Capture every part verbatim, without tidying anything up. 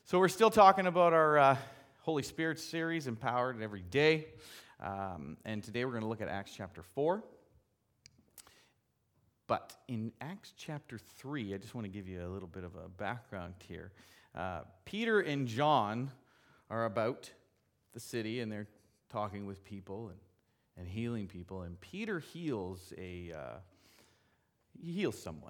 So we're still talking about our uh, Holy Spirit series, Empowered Every Day. Um, and today we're going to look at Acts chapter four. But in Acts chapter three, I just want to give you a little bit of a background here. Uh, Peter and John are about the city, and they're talking with people and, and healing people. And Peter heals a uh, he heals someone.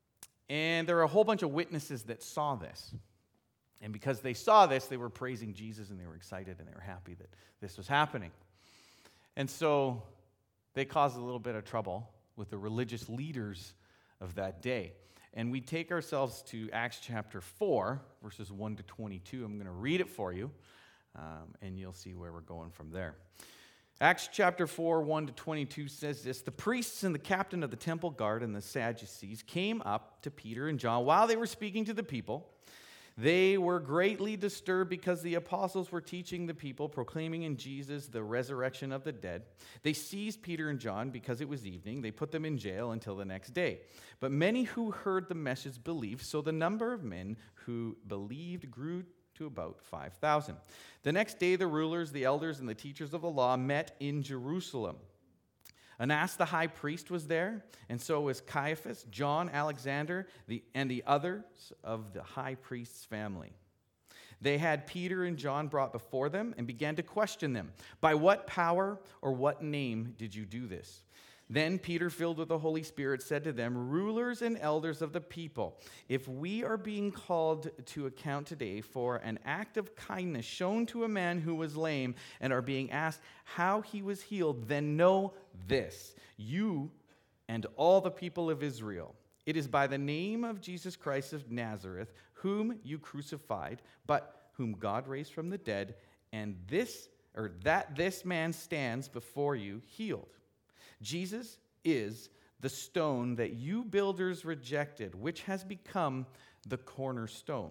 And there are a whole bunch of witnesses that saw this. And because they saw this, they were praising Jesus, and they were excited, and they were happy that this was happening. And so they caused a little bit of trouble with the religious leaders of that day. And we take ourselves to Acts chapter four, verses one to twenty-two. I'm going to read it for you, um, and you'll see where we're going from there. Acts chapter four, one to twenty-two says this: The priests and the captain of the temple guard and the Sadducees came up to Peter and John while they were speaking to the people. They were greatly disturbed because the apostles were teaching the people, proclaiming in Jesus the resurrection of the dead. They seized Peter and John because it was evening. They put them in jail until the next day. But many who heard the message believed, so the number of men who believed grew to about five thousand. The next day, the rulers, the elders, and the teachers of the law met in Jerusalem. Annas the high priest was there, and so was Caiaphas, John, Alexander, the, and the others of the high priest's family. They had Peter and John brought before them and began to question them. By what power or what name did you do this? Then Peter, filled with the Holy Spirit, said to them, Rulers and elders of the people, if we are being called to account today for an act of kindness shown to a man who was lame and are being asked how he was healed, then know this, you and all the people of Israel. It is by the name of Jesus Christ of Nazareth, whom you crucified, but whom God raised from the dead, and this or that this man stands before you healed. Jesus is the stone that you builders rejected, which has become the cornerstone.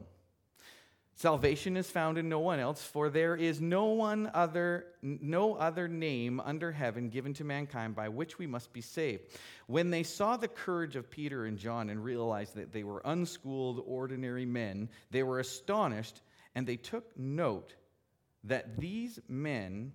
Salvation is found in no one else, for there is no one other, no other name under heaven given to mankind by which we must be saved. When they saw the courage of Peter and John and realized that they were unschooled, ordinary men, they were astonished, and they took note that these men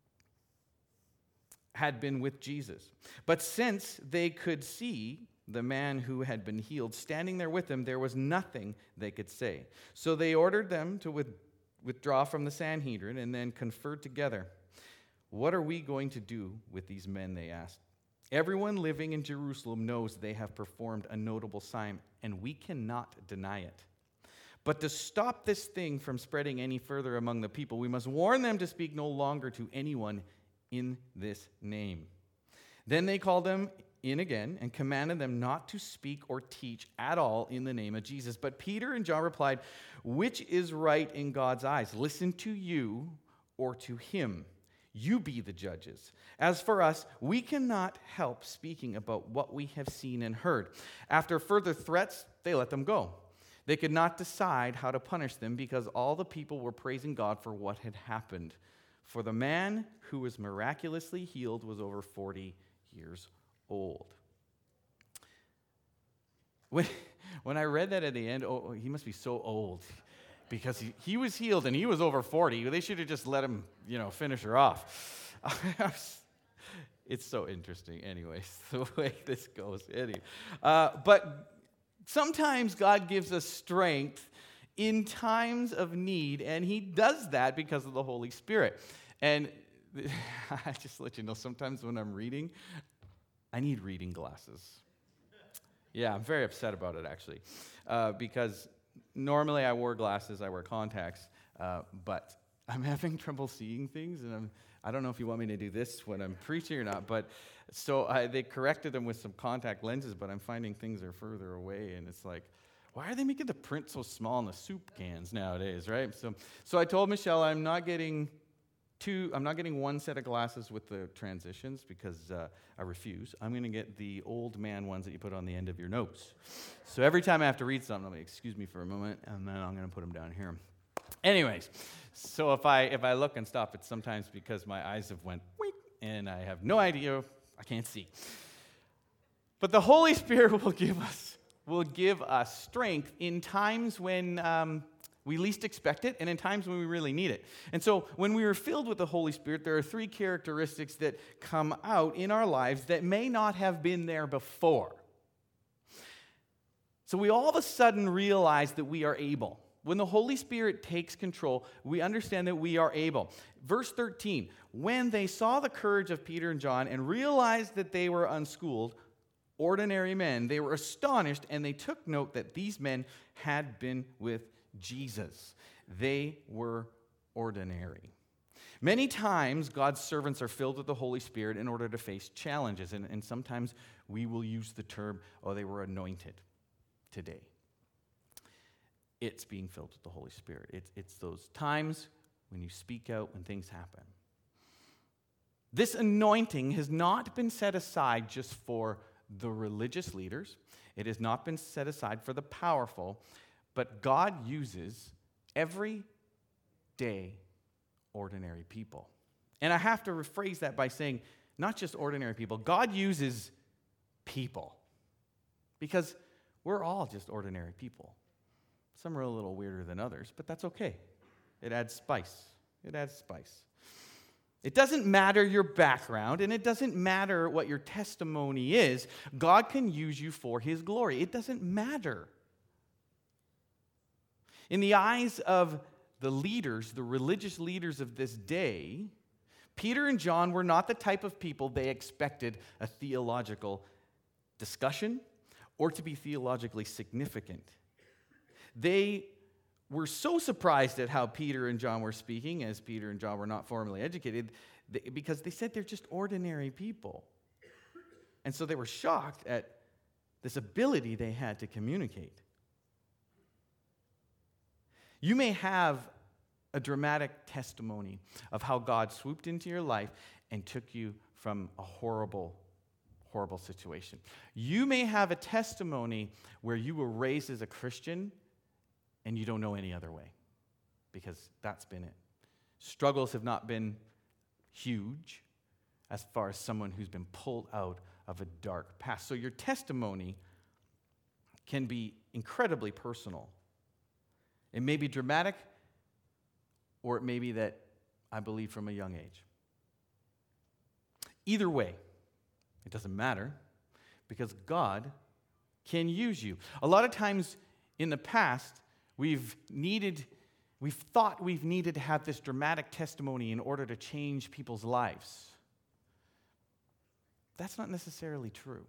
had been with Jesus. But since they could see the man who had been healed standing there with them, there was nothing they could say. So they ordered them to with, withdraw from the Sanhedrin and then conferred together. What are we going to do with these men, they asked. Everyone living in Jerusalem knows they have performed a notable sign, and we cannot deny it. But to stop this thing from spreading any further among the people, we must warn them to speak no longer to anyone in this name. Then they called them in again and commanded them not to speak or teach at all in the name of Jesus. But Peter and John replied, which is right in God's eyes? Listen to you or to him? You be the judges. As for us, we cannot help speaking about what we have seen and heard. After further threats, they let them go. They could not decide how to punish them because all the people were praising God for what had happened. For the man who was miraculously healed was over forty years old. When, when I read that at the end, oh, he must be so old because he, he was healed and he was over forty. They should have just let him, you know, finish her off. It's so interesting, anyways, the way this goes. Anyway. Uh, but sometimes God gives us strength in times of need, and he does that because of the Holy Spirit. And I just let you know, sometimes when I'm reading, I need reading glasses. Yeah, I'm very upset about it, actually, uh, because normally I wore glasses, I wear contacts, uh, but I'm having trouble seeing things, and I'm, I don't know if you want me to do this when I'm preaching or not, but so I, they corrected them with some contact lenses, but I'm finding things are further away, and it's like, why are they making the print so small in the soup cans nowadays, right? So, so I told Michelle I'm not getting two. I'm not getting one set of glasses with the transitions because uh, I refuse. I'm going to get the old man ones that you put on the end of your notes. So every time I have to read something, I'm like, excuse me for a moment, and then I'm going to put them down here. Anyways, so if I if I look and stop, it's sometimes because my eyes have went wink, and I have no idea. I can't see. But the Holy Spirit will give us will give us strength in times when um, we least expect it, and in times when we really need it. And so when we are filled with the Holy Spirit, there are three characteristics that come out in our lives that may not have been there before. So we all of a sudden realize that we are able. When the Holy Spirit takes control, we understand that we are able. Verse thirteen, when they saw the courage of Peter and John and realized that they were unschooled, ordinary men, they were astonished, and they took note that these men had been with Jesus. They were ordinary. Many times, God's servants are filled with the Holy Spirit in order to face challenges, and, and sometimes we will use the term, oh, they were anointed today. It's being filled with the Holy Spirit. It's, it's those times when you speak out, when things happen. This anointing has not been set aside just for the religious leaders. It has not been set aside for the powerful, but God uses everyday, ordinary people. And I have to rephrase that by saying, not just ordinary people. God uses people. Because we're all just ordinary people. Some are a little weirder than others, but that's okay. It adds spice. It adds spice. It doesn't matter your background, and it doesn't matter what your testimony is. God can use you for His glory. It doesn't matter. In the eyes of the leaders, the religious leaders of this day, Peter and John were not the type of people they expected a theological discussion or to be theologically significant. They were so surprised at how Peter and John were speaking, as Peter and John were not formally educated, because they said they're just ordinary people. And so they were shocked at this ability they had to communicate. You may have a dramatic testimony of how God swooped into your life and took you from a horrible, horrible situation. You may have a testimony where you were raised as a Christian and you don't know any other way, because that's been it. Struggles have not been huge as far as someone who's been pulled out of a dark past. So your testimony can be incredibly personal. It may be dramatic, or it may be that I believe from a young age. Either way, it doesn't matter, because God can use you. A lot of times in the past, we've needed, we've thought we've needed to have this dramatic testimony in order to change people's lives. That's not necessarily true.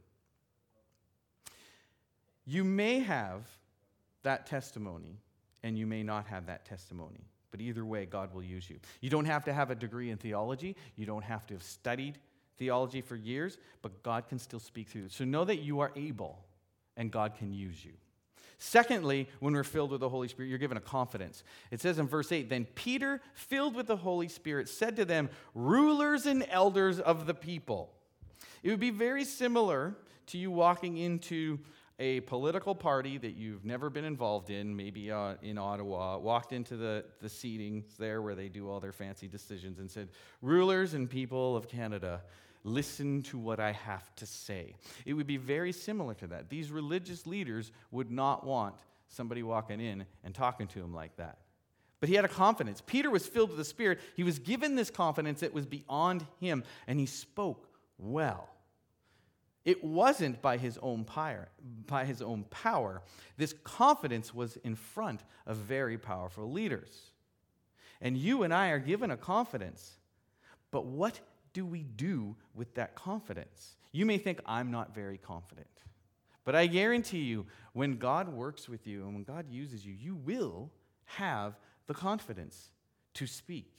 You may have that testimony, and you may not have that testimony. But either way, God will use you. You don't have to have a degree in theology. You don't have to have studied theology for years, but God can still speak through you. So know that you are able, and God can use you. Secondly, when we're filled with the Holy Spirit, you're given a confidence. It says in verse eight, then Peter, filled with the Holy Spirit, said to them, rulers and elders of the people. It would be very similar to you walking into a political party that you've never been involved in, maybe uh, in Ottawa, walked into the, the seatings there where they do all their fancy decisions and said, rulers and people of Canada, listen to what I have to say. It would be very similar to that. These religious leaders would not want somebody walking in and talking to them like that. But he had a confidence. Peter was filled with the Spirit. He was given this confidence that was beyond him, and he spoke well. It wasn't by his own power, by his own power. This confidence was in front of very powerful leaders. And you and I are given a confidence. But what do we do with that confidence? You may think, I'm not very confident. But I guarantee you, when God works with you and when God uses you, you will have the confidence to speak.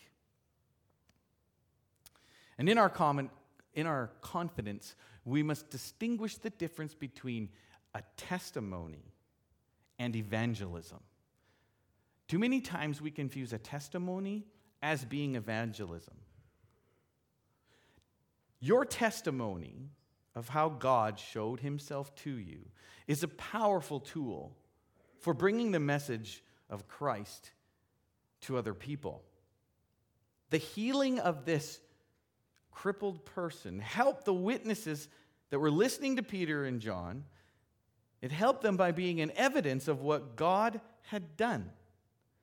And in our common, in our confidence, we must distinguish the difference between a testimony and evangelism. Too many times we confuse a testimony as being evangelism. Your testimony of how God showed himself to you is a powerful tool for bringing the message of Christ to other people. The healing of this crippled person helped the witnesses that were listening to Peter and John. It helped them by being an evidence of what God had done.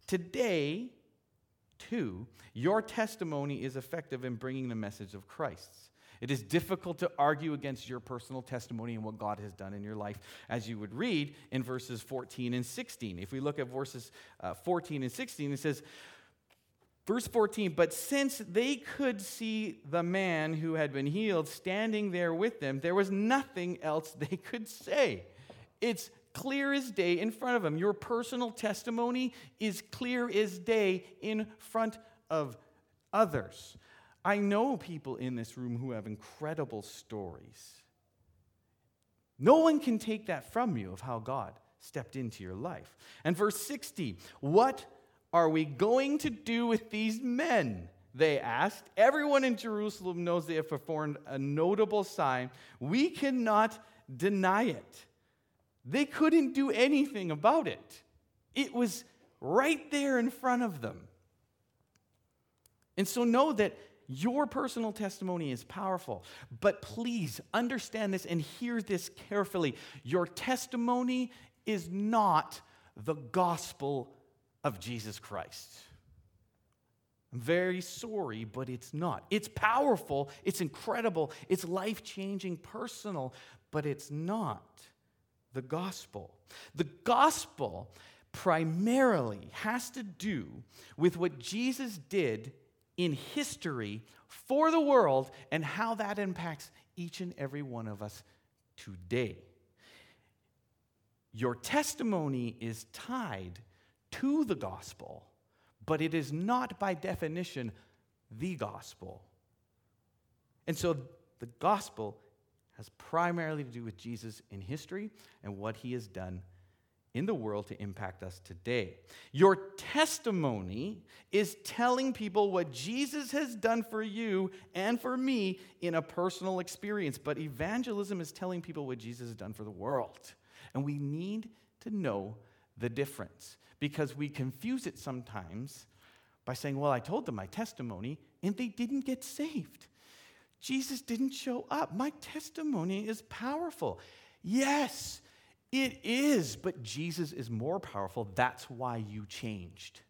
Today, too, your testimony is effective in bringing the message of Christ. It is difficult to argue against your personal testimony and what God has done in your life, as you would read in verses fourteen and sixteen. If we look at verses uh, fourteen and sixteen, it says, verse fourteen, but since they could see the man who had been healed standing there with them, there was nothing else they could say. It's clear as day in front of them. Your personal testimony is clear as day in front of others. I know people in this room who have incredible stories. No one can take that from you of how God stepped into your life. And verse sixty, what are we going to do with these men? They asked. Everyone in Jerusalem knows they have performed a notable sign. We cannot deny it. They couldn't do anything about it. It was right there in front of them. And so know that your personal testimony is powerful, but please understand this and hear this carefully. Your testimony is not the gospel of Jesus Christ. I'm very sorry, but it's not. It's powerful, it's incredible, it's life-changing, personal, but it's not the gospel. The gospel primarily has to do with what Jesus did in history for the world and how that impacts each and every one of us today. Your testimony is tied to the gospel, but it is not by definition the gospel. And so the gospel has primarily to do with Jesus in history and what he has done in the world to impact us today. Your testimony is telling people what Jesus has done for you and for me in a personal experience, but evangelism is telling people what Jesus has done for the world. And we need to know the difference because we confuse it sometimes by saying, well, I told them my testimony and they didn't get saved. Jesus didn't show up. My testimony is powerful. Yes, it is, but Jesus is more powerful. That's why you changed.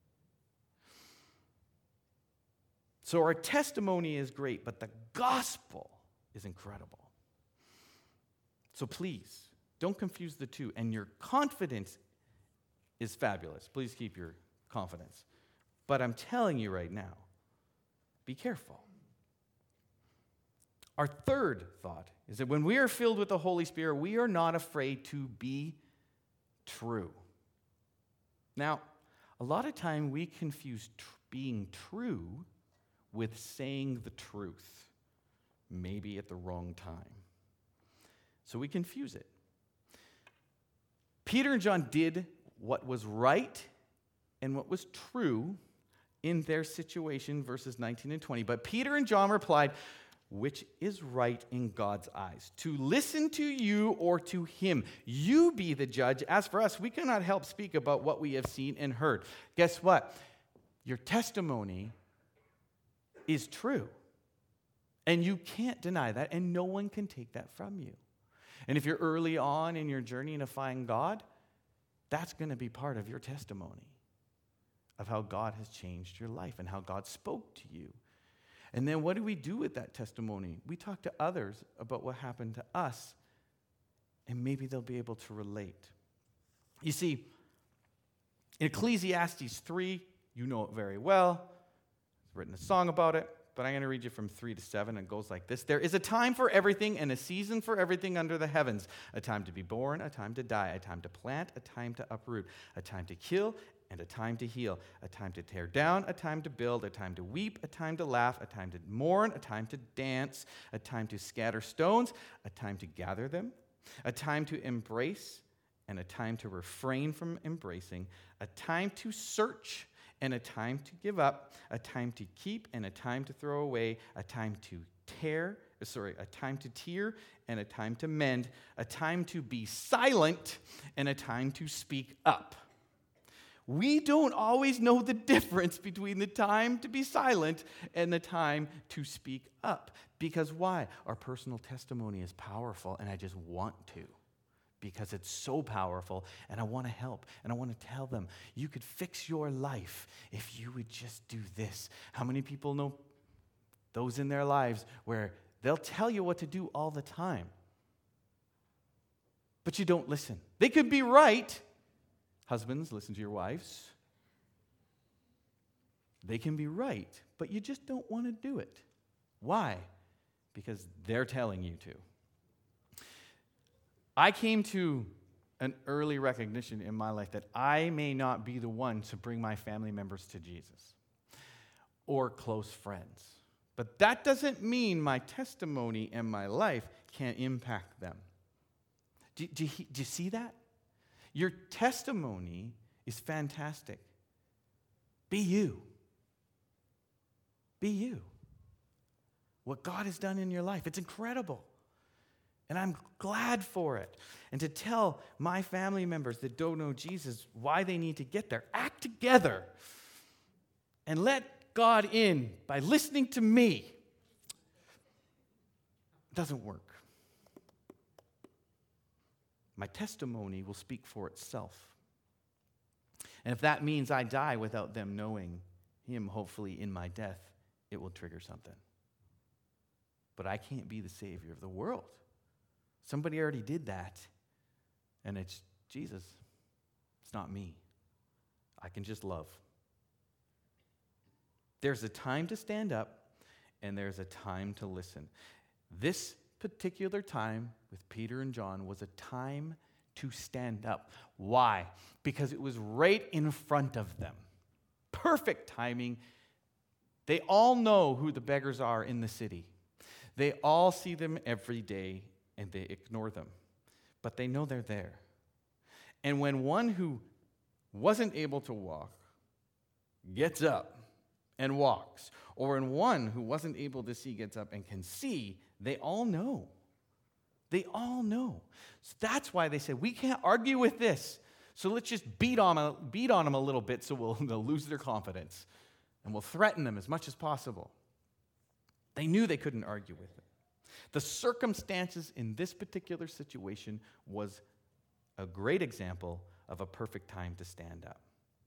So our testimony is great, but the gospel is incredible. So please, don't confuse the two. And your confidence is fabulous. Please keep your confidence. But I'm telling you right now, be careful. Our third thought is that when we are filled with the Holy Spirit, we are not afraid to be true. Now, a lot of time we confuse tr- being true with saying the truth, maybe at the wrong time. So we confuse it. Peter and John did what was right and what was true in their situation, verses nineteen and twenty. But Peter and John replied, which is right in God's eyes, to listen to you or to him. You be the judge. As for us, we cannot help speak about what we have seen and heard. Guess what? Your testimony is true. And you can't deny that, and no one can take that from you. And if you're early on in your journey to find God, that's going to be part of your testimony of how God has changed your life and how God spoke to you. And then what do we do with that testimony? We talk to others about what happened to us, and maybe they'll be able to relate. You see, in Ecclesiastes three, you know it very well. I've written a song about it, but I'm going to read you from three to seven. It goes like this. There is a time for everything and a season for everything under the heavens. A time to be born, a time to die, a time to plant, a time to uproot, a time to kill, and a time to heal, a time to tear down, a time to build, a time to weep, a time to laugh, a time to mourn, a time to dance, a time to scatter stones, a time to gather them, a time to embrace, and a time to refrain from embracing, a time to search, and a time to give up, a time to keep, and a time to throw away, a time to tear, sorry, a time to tear, and a time to mend, a time to be silent, and a time to speak up. We don't always know the difference between the time to be silent and the time to speak up. Because why? Our personal testimony is powerful, and I just want to because it's so powerful, and I want to help, and I want to tell them, you could fix your life if you would just do this. How many people know those in their lives where they'll tell you what to do all the time, but you don't listen? They could be right. Husbands, listen to your wives. They can be right, but you just don't want to do it. Why? Because they're telling you to. I came to an early recognition in my life that I may not be the one to bring my family members to Jesus or close friends. But that doesn't mean my testimony and my life can't impact them. Do, do, do you see that? Your testimony is fantastic. Be you. Be you. What God has done in your life, it's incredible. And I'm glad for it. And to tell my family members that don't know Jesus why they need to get there, act together and let God in by listening to me. It doesn't work. My testimony will speak for itself. And if that means I die without them knowing Him, hopefully in my death, it will trigger something. But I can't be the Savior of the world. Somebody already did that, and it's Jesus. It's not me. I can just love. There's a time to stand up, and there's a time to listen. This particular time with Peter and John was a time to stand up. Why? Because it was right in front of them. Perfect timing. They all know who the beggars are in the city. They all see them every day, and they ignore them. But they know they're there. And when one who wasn't able to walk gets up and walks, or when one who wasn't able to see gets up and can see, they all know. They all know. So that's why they said, we can't argue with this. So let's just beat on, beat on them a little bit so we'll, they'll lose their confidence. And we'll threaten them as much as possible. They knew they couldn't argue with it. The circumstances in this particular situation was a great example of a perfect time to stand up.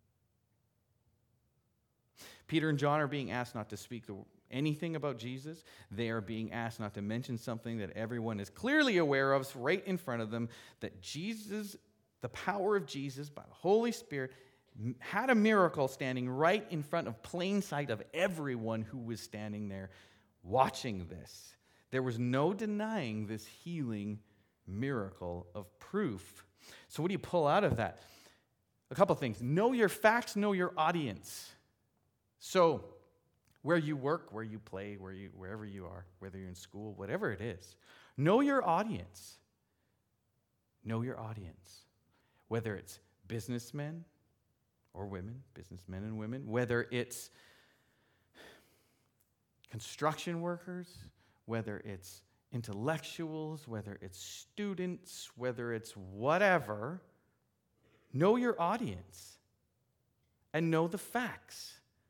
Peter and John are being asked not to speak anything about Jesus. They are being asked not to mention something that everyone is clearly aware of, right in front of them, that Jesus, the power of Jesus by the Holy Spirit, had a miracle standing right in front of plain sight of everyone who was standing there watching this. There was no denying this healing miracle of proof. So what do you pull out of that? A couple things. Know your facts, know your audience. So where you work, where you play, where you, wherever you are, whether you're in school, whatever it is, know your audience. Know your audience. Whether it's businessmen or women, businessmen and women, whether it's construction workers, whether it's intellectuals, whether it's students, whether it's whatever, know your audience and know the facts.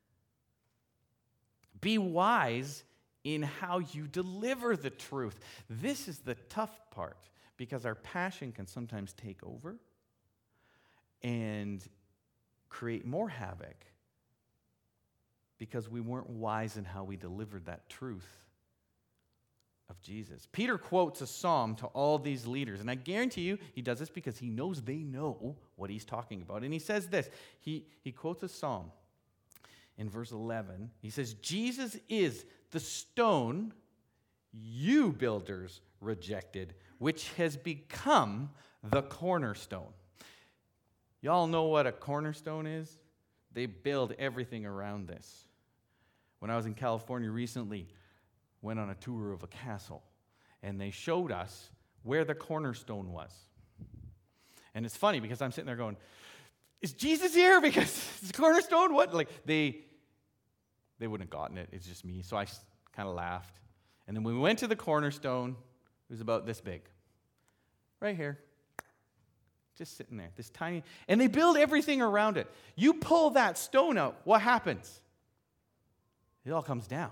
Be wise in how you deliver the truth. This is the tough part because our passion can sometimes take over and create more havoc because we weren't wise in how we delivered that truth of Jesus. Peter quotes a psalm to all these leaders, and I guarantee you he does this because he knows they know what he's talking about. And he says this, he, he quotes a psalm in verse eleven. He says, Jesus is the stone you builders rejected, which has become the cornerstone. Y'all know what a cornerstone is? They build everything around this. When I was in California recently, went on a tour of a castle, and they showed us where the cornerstone was. And it's funny because I'm sitting there going, is Jesus here? Because it's a cornerstone? What? Like, they they wouldn't have gotten it. It's just me. So I kind of laughed. And then when we went to the cornerstone, it was about this big. Right here. Just sitting there, this tiny, and they build everything around it. You pull that stone out, what happens? It all comes down.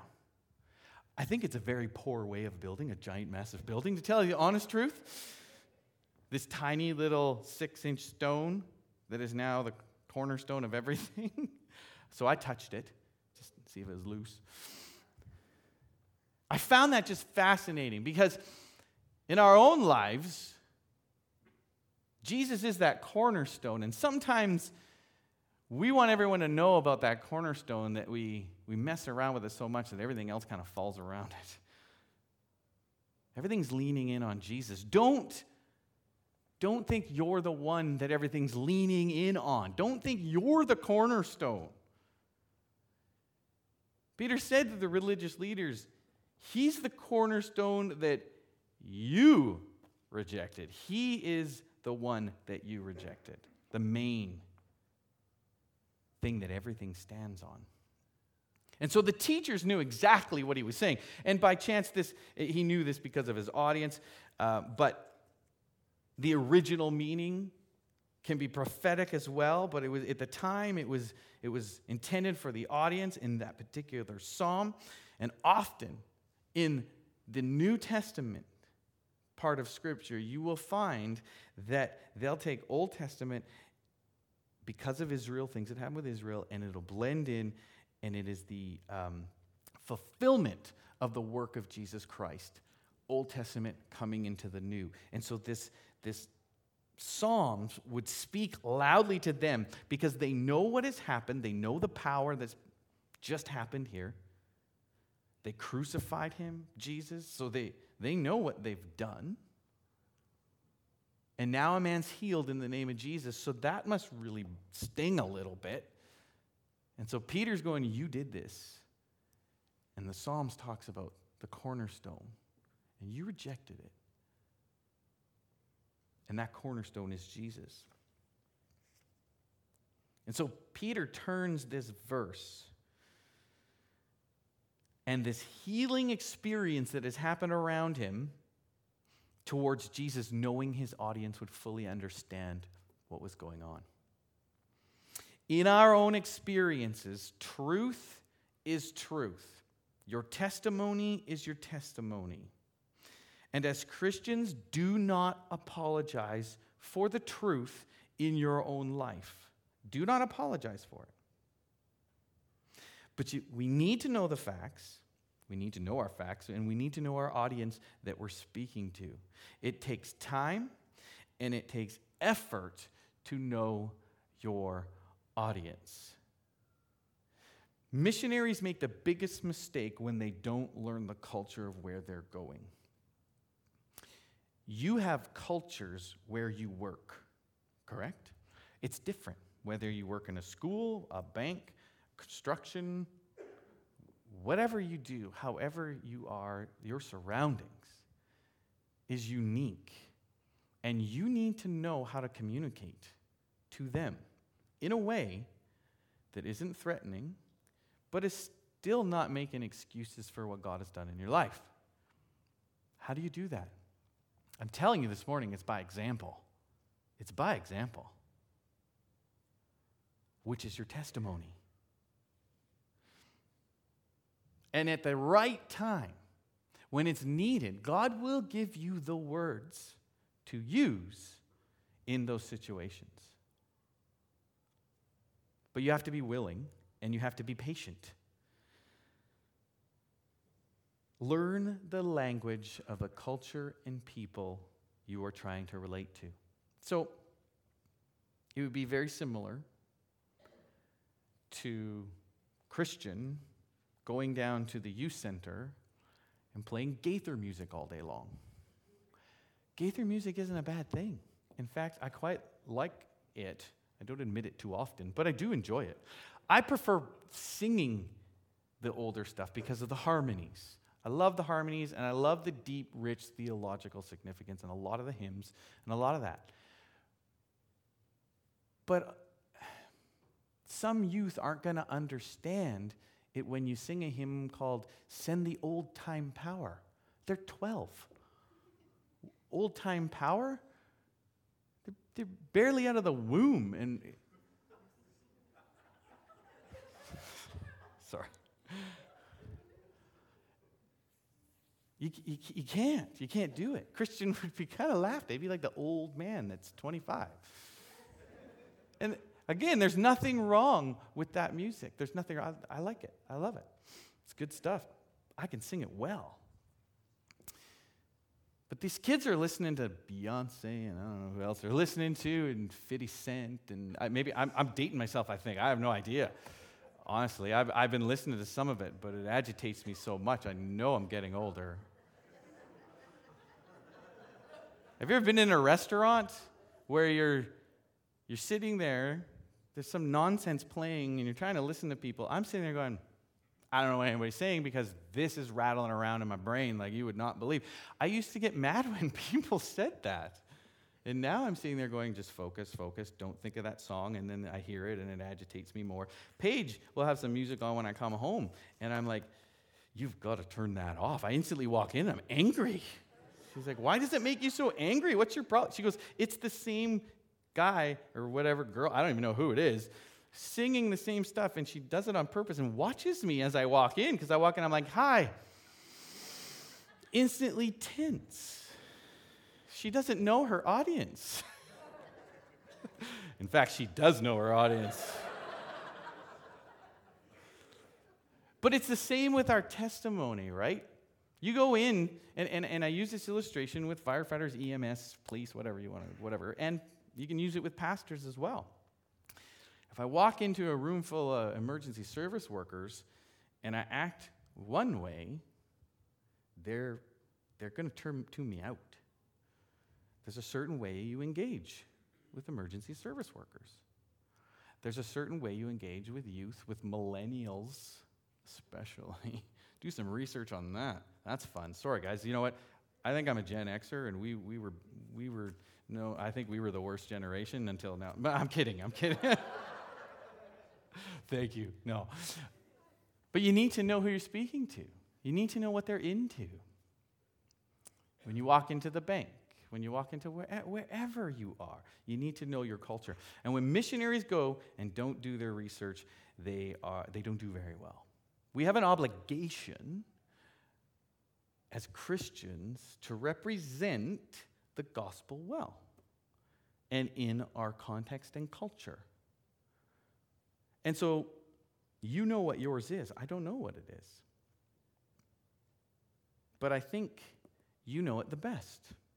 I think it's a very poor way of building a giant, massive building, to tell you the honest truth. this tiny little six-inch stone that is now the cornerstone of everything. So I touched it, just to see if it was loose. I found that just fascinating because in our own lives, Jesus is that cornerstone. And sometimes we want everyone to know about that cornerstone that we, we mess around with it so much that everything else kind of falls around it. Everything's leaning in on Jesus. Don't, don't think you're the one that everything's leaning in on. Don't think you're the cornerstone. Peter said to the religious leaders, he's the cornerstone that you rejected. He is the one that you rejected, the main thing that everything stands on. And so the teachers knew exactly what he was saying. And by chance, this he knew this because of his audience, uh, but the original meaning can be prophetic as well, but it was at the time it was it was intended for the audience in that particular psalm. And often in the New Testament part of Scripture, you will find that they'll take Old Testament because of Israel, things that happen with Israel, and it'll blend in, and it is the um, fulfillment of the work of Jesus Christ. Old Testament coming into the New. And so this, this Psalms would speak loudly to them because they know what has happened. They know the power that's just happened here. They crucified him, Jesus, so they, they know what they've done. And now a man's healed in the name of Jesus, so that must really sting a little bit. And so Peter's going, you did this. And the Psalms talks about the cornerstone, and you rejected it. And that cornerstone is Jesus. And so Peter turns this verse and this healing experience that has happened around him towards Jesus, knowing his audience would fully understand what was going on. In our own experiences, truth is truth. Your testimony is your testimony. And as Christians, do not apologize for the truth in your own life. Do not apologize for it. But you, we need to know the facts. We need to know our facts, and we need to know our audience that we're speaking to. It takes time, and it takes effort to know your audience. Missionaries make the biggest mistake when they don't learn the culture of where they're going. You have cultures where you work, correct? It's different whether you work in a school, a bank, construction, whatever you do, however you are, your surroundings is unique. And you need to know how to communicate to them in a way that isn't threatening, but is still not making excuses for what God has done in your life. How do you do that? I'm telling you this morning, it's by example. It's by example, which is your testimony. And at the right time, when it's needed, God will give you the words to use in those situations. But you have to be willing, and you have to be patient. Learn the language of the culture and people you are trying to relate to. So, it would be very similar to Christian going down to the youth center and playing Gaither music all day long. Gaither music isn't a bad thing. In fact, I quite like it. I don't admit it too often, but I do enjoy it. I prefer singing the older stuff because of the harmonies. I love the harmonies, and I love the deep, rich theological significance in a lot of the hymns and a lot of that. But some youth aren't going to understand it when you sing a hymn called Send the Old Time Power. They're twelve. Old time power? They're, they're barely out of the womb. And sorry. You, you, you can't. You can't do it. Christian would be kind of laughed. They'd be like the old man that's twenty-five. And again, there's nothing wrong with that music. There's nothing wrong. I, I like it. I love it. It's good stuff. I can sing it well. But these kids are listening to Beyonce and I don't know who else they're listening to, and fifty Cent, and I, maybe I'm, I'm dating myself, I think. I have no idea. Honestly, I've, I've been listening to some of it, but it agitates me so much. I know I'm getting older. Have you ever been in a restaurant where you're you're sitting there, there's some nonsense playing, and you're trying to listen to people? I'm sitting there going, I don't know what anybody's saying because this is rattling around in my brain like you would not believe. I used to get mad when people said that. And now I'm sitting there going, just focus, focus, don't think of that song, and then I hear it and it agitates me more. Paige will have some music on when I come home, and I'm like, you've got to turn that off. I instantly walk in, I'm angry. She's like, why does it make you so angry? What's your problem? She goes, it's the same guy or whatever girl, I don't even know who it is, singing the same stuff, and she does it on purpose and watches me as I walk in, because I walk in, I'm like, hi. Instantly tense. She doesn't know her audience. In fact, she does know her audience. But it's the same with our testimony, right? You go in, and, and, and I use this illustration with firefighters, E M S, police, whatever you want to, whatever, and you can use it with pastors as well. If I walk into a room full of emergency service workers and I act one way, they're, they're going to turn tune me out. There's a certain way you engage with emergency service workers. There's a certain way you engage with youth, with millennials especially. Do some research on that. That's fun. Sorry, guys. You know what? I think I'm a Gen Xer, and we we were we were no. I think we were the worst generation until now. But I'm kidding. I'm kidding. Thank you. No. But you need to know who you're speaking to. You need to know what they're into. When you walk into the bank, when you walk into where, wherever you are, you need to know your culture. And when missionaries go and don't do their research, they are they don't do very well. We have an obligation as Christians to represent the gospel well and in our context and culture. And so you know what yours is. I don't know what it is. But I think you know it the best.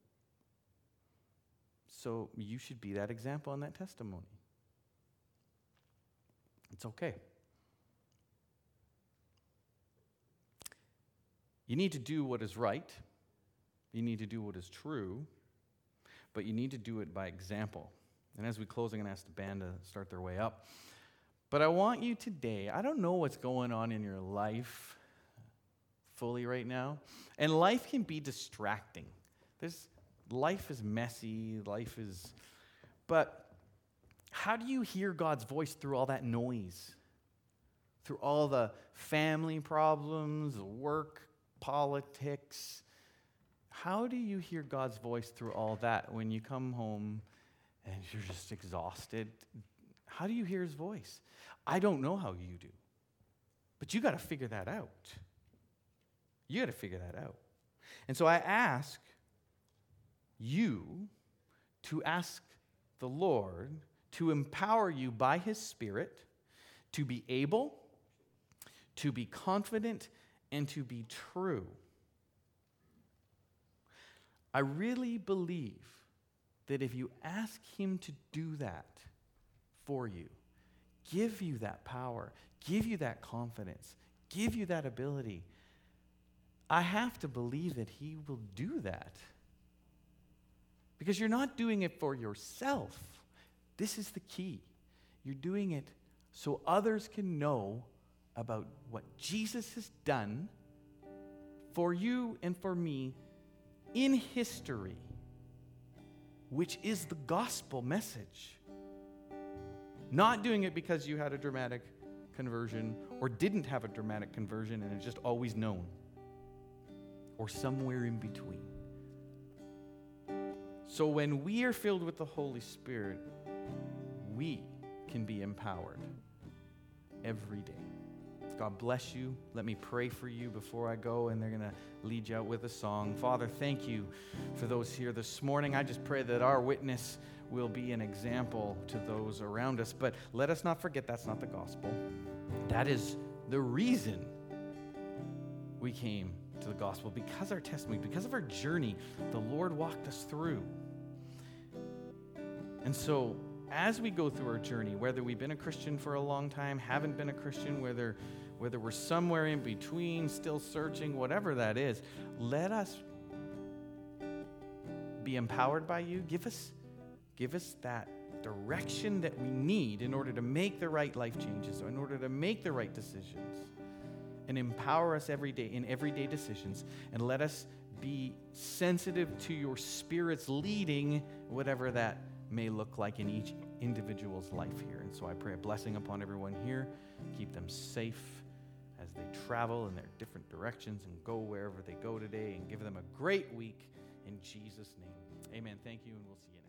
So you should be that example and that testimony. It's okay. You need to do what is right. You need to do what is true. But you need to do it by example. And as we close, I'm going to ask the band to start their way up. But I want you today, I don't know what's going on in your life fully right now. And life can be distracting. There's, life is messy. Life is... But how do you hear God's voice through all that noise? Through all the family problems, work, politics. How do you hear God's voice through all that when you come home and you're just exhausted? How do you hear his voice? I don't know how you do. But you got to figure that out. You got to figure that out. And so I ask you to ask the Lord to empower you by his Spirit to be able, to be confident, and to be true. I really believe that if you ask him to do that for you, give you that power, give you that confidence, give you that ability, I have to believe that he will do that. Because you're not doing it for yourself. This is the key. You're doing it so others can know about what Jesus has done for you and for me in history, which is the gospel message. Not doing it because you had a dramatic conversion or didn't have a dramatic conversion and it's just always known, or somewhere in between. So when we are filled with the Holy Spirit, we can be empowered every day. God bless you. Let me pray for you before I go, and they're going to lead you out with a song. Father, thank you for those here this morning. I just pray that our witness will be an example to those around us. But let us not forget that's not the gospel. That is the reason we came to the gospel, because our testimony, because of our journey, the Lord walked us through. And so as we go through our journey, whether we've been a Christian for a long time, haven't been a Christian, whether whether we're somewhere in between, still searching, whatever that is, let us be empowered by you. Give us, give us that direction that we need in order to make the right life changes, or in order to make the right decisions. And empower us every day in everyday decisions, and let us be sensitive to your Spirit's leading, whatever that may look like in each individual's life here. And so I pray a blessing upon everyone here. Keep them safe as they travel in their different directions and go wherever they go today, and give them a great week in Jesus' name. Amen. Thank you, and we'll see you next.